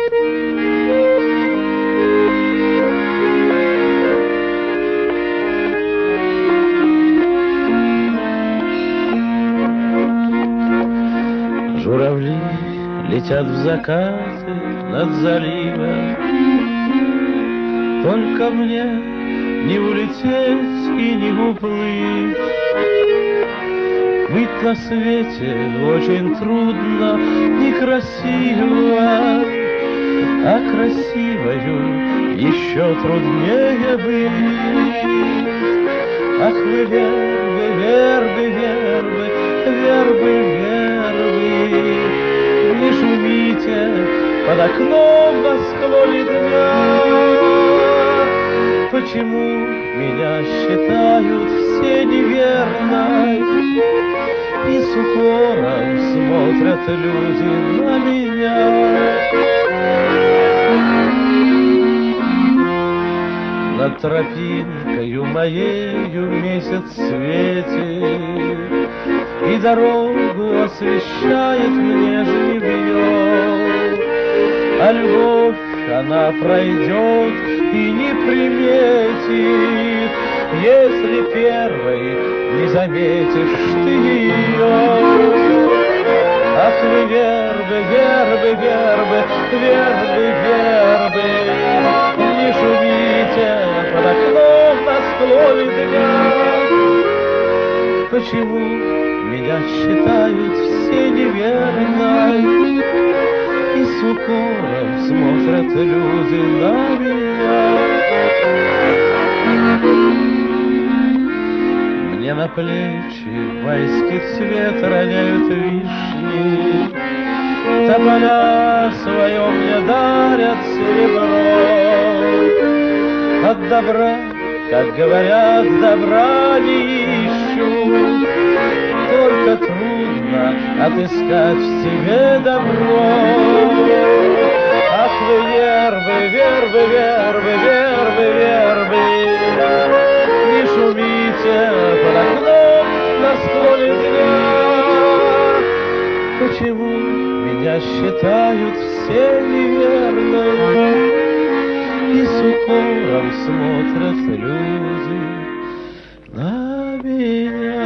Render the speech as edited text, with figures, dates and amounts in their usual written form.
Журавли летят в закаты над заливом, только мне не улететь и не уплыть. Быть на свете очень трудно, некрасиво, а красивою еще труднее быть. Ах вы вербы, вербы, вербы, вербы, вербы, не шумите под окном на склоне дня. Почему меня считают все неверной, и с укором смотрят люди на меня? Над тропинкою моею месяц светит, и дорогу освещает мне жневье. А любовь она пройдет и не приметит, если первой не заметишь ты ее. Ах вы вербы, вербы, вербы, вербы, вербы, не шумите под окном на склоне дня. Почему меня считают все неверной, и с укором смотрят люди на меня? Мне на плечи майский цвет роняют вишни, тополя свое мне дарят серебро. От добра, как говорят, добра не ищу, только трудно отыскать в себе добро. Ах вы вербы, вербы, вербы, вербы, вербы, не шумите под окном на склоне дня. Почему меня считают все неверной, и с укором смотрят люди на меня?